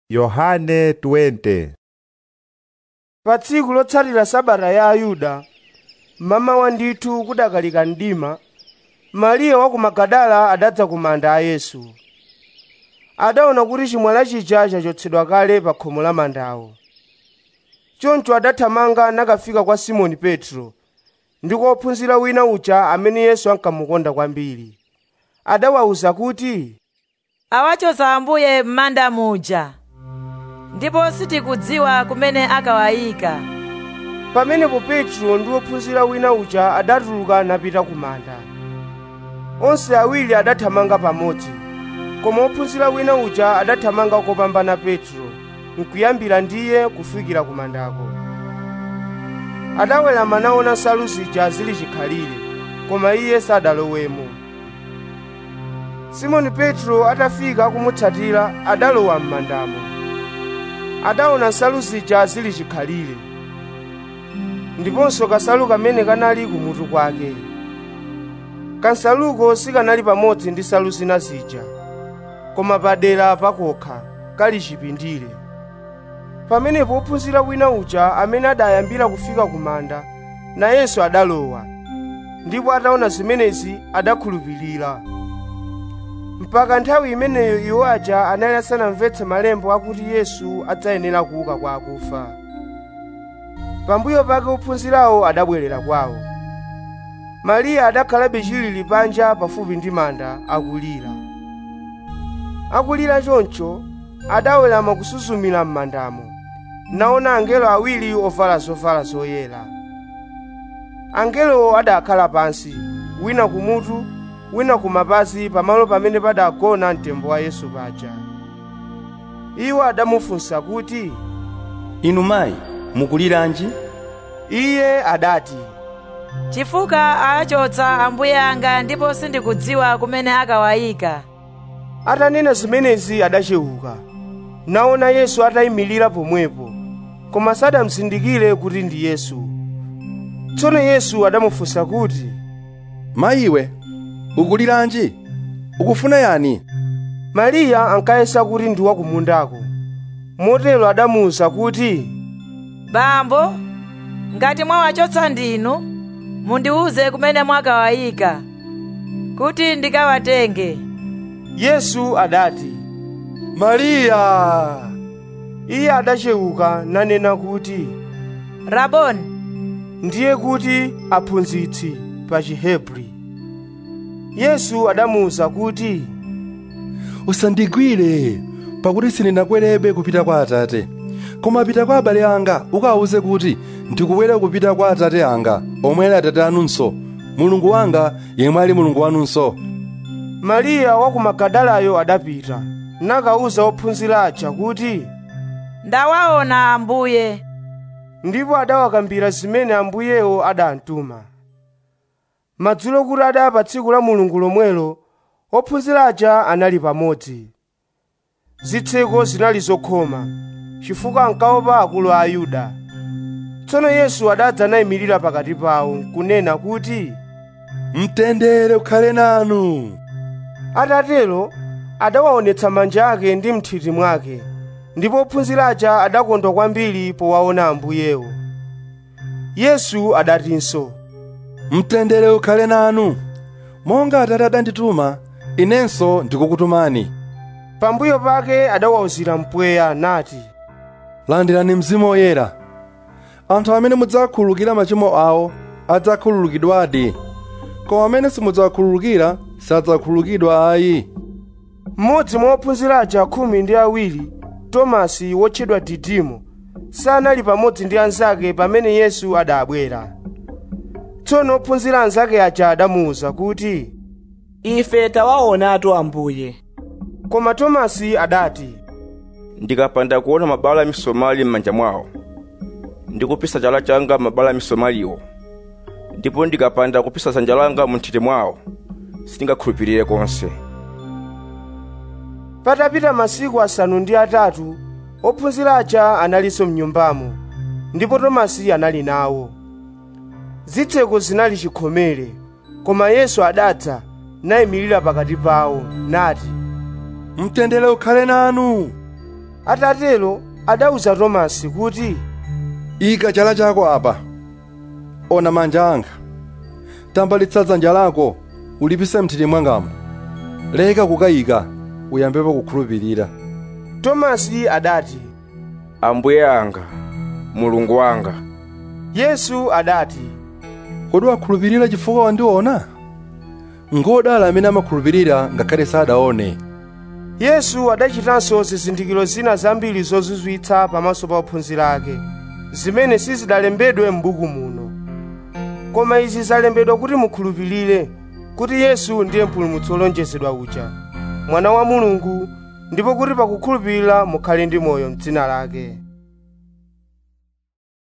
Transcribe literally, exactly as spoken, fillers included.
Yohane ishirini. Pa tsiku lotsatira sabata ya Ayuda, mamawa ndithu kudakalika mdima, Mariya wa ku Magadala adadza ku manda a Yesu. Adaona kuti chimwala chija chachotsedwa kale pa khomo la mandawo. Choncho adathamanga nakafika kwa Simoni Petro ndi kwa ophunzira wina uja amene Yesu ankamukonda kwambiri. Adawawuza kuti, "Awachotsa Ambuye m'manda muja, ndipo sitikudziwa kumene akawayika." Pamenepo Petro ndi ophunzira wina uja adatuluka napita ku manda. Onse awiri adathamanga pamodzi, koma ophunzira wina uja adathamanga kopambana Petro, nkuyambira ndiye kufikira ku mandako. Adawerama naona nsalu zija zili chikhalire, koma iye sadalowemo. Simoni Petro atafika kumutsatira adalowa m'mandamo. Adaona nsalu zija zili chikhalire, ndiponso kansalu kamene kanali kumutu kwake. Kansaluko sikanali pamodzi ndi nsalu zina zija, koma padera pakokha kali chipindire. Pamenepo ophunzira wina uja amene adayambira kufika ku manda nayenso adalowa, ndipo ataona zimenezi adakhulupirira. Mpaka nthawi imeneyo iwo aja anali asanamvetse malembo akuti Yesu adzayenera kuuka kwa akufa. Pambuyo pake ophunzirawo adabwerera kwawo. Mariya adakhalabe chilili panja pafupi ndi manda akulira. Akulira choncho adawerama kusuzumira m'mandamo, naona angelo awiri ovala zovala zoyera. Angelowo adakhala pansi, wina kumutu, wina kumapazi pamalo pamene padagona mtembo wa Yesu paja. Iwo adamufunsa kuti, "Inu mayi, mukuliranji?" Iye adati, "Chifukwa achotsa Ambuye anga ndipo sindikudziwa kumene akawayika." Atanena zimenezi adachewuka, naona Yesu atayimirira pomwepo, koma sadamuzindikire kuti ndi Yesu. Tsono Yesu adamufunsa kuti, "Mayiwe, ukuliranji? Ukufuna yani?" Mariya ankayesa kuti ndi wa kumundako, motero adamuwuza kuti, "Bambo, ngati mwawachotsa ndinu, mundiwuze kumene mwakawayika, kuti ndikawatenge." Yesu adati, "Mariya!" Iye adachewuka nanena kuti, "Raboni," ndiye kuti aphunzitsi pa Chihebri. Yesu adamuwuza kuti, "Usandigwire, pakuti sindinakwerebe kupita kwa Atate. Koma pita kwa abale anga ukawuze kuti ndikubwera kupita kwa Atate anga, omwe ali Atate anunso, Mulungu wanga yemwe ali Mulungu wanunso." Mariya wa ku Magadalayo adapita nakawuza ophunzira aja kuti, "Ndawaona Ambuye." Ndipo adawakambira zimene Ambuyewo adamtuma. Madzulo kuti adaya pa tsiku la Mulungu lomwelo, ophunzira aja anali pamodzi. Zitseko zinali zokhoma, chifukwa ankaopa akulu a Ayuda. Tsono Yesu adadza nayimirira pakati pawo kunena kuti, "Mtendere ukhale nanu." Atatero adawaonetsa manja ake ndi m'nthiti mwake, ndipo ophunzira aja adakondwa kwambiri powaona Ambuyewo. Yesu adatinso, "Mtendere ukhale nanu. Monga Atate adandituma, inenso ndikukutumani." Pambuyo pake adawawuzira mpweya nati, "Landirani Mzimu Woyera. Anthu amene mudzakhululukira machimo awo adzakhululukidwadi, koma amene simudzakhululukira sadzakhululukidwa ayi." Mmodzi mwa ophunzira aja khumi ndi awiri, Tomasi wotchedwa Didimo, sanali pamodzi ndi anzake pamene Yesu adabwera. Tsono ophunzira anzake aja adamuwuza kuti, "Ife tawaonatu Ambuye." Koma Tomasi adati, "Ndikapanda kuona mabala a misomali m'manja mwawo, ndikupisa chala changa mabala a misomaliwo, ndipo ndikapanda kupisa dzanja langa mu nthiti mwawo, sindingakhulupirire konse." Patapita masiku asanu ndi atatu, ophunzira aja analinso m'nyumbamo, ndipo Tomasi anali nawo. Zitseko zinali chikhomere, koma Yesu adadza nayimirira pakati pawo nati, "Mtendere ukhale nanu." Atatero adawuza Tomasi kuti, ika chala chako apa, ona manja anga, tambalitsa dzanja lako ulipise mthiti mwangamo, leka kukayika uyambepo kukhulupirira. Tomasi adati, Ambuye anga, Mulungu wanga. Yesu adati, kodi wakhulupirira chifukwa wandiona? Ngodala amene amakhulupirira ngakhale sadaone. Yesu adachitanso zizindikiro zina zambiri zozizwitsa pamaso pa ophunzira ake, zimene sizidalembedwe m'buku muno. Koma izi zalembedwa kuti mukhulupirire kuti Yesu ndiye mpulumutsi wolonjezedwa uja, Mwana wa Mulungu, ndipo kuti pakukhulupirira mukhale ndi moyo m'dzina lake.